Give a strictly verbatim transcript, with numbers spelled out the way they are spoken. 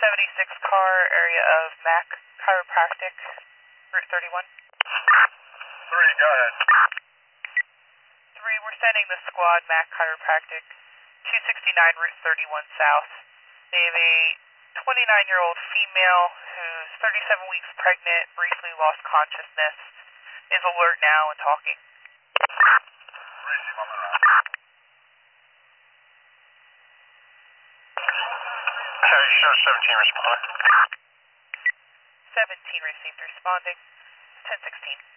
seventy-six car, area of Mac Chiropractic, Route thirty-one. Three, go ahead. Three, we're sending the squad Mac Chiropractic, two sixty-nine Route thirty-one South. They have a twenty-nine-year-old female who's thirty-seven weeks pregnant, briefly lost consciousness, is alert now and talking. Breezy, moment around. Okay, show seventeen respond. seventeen received responding, ten sixteen.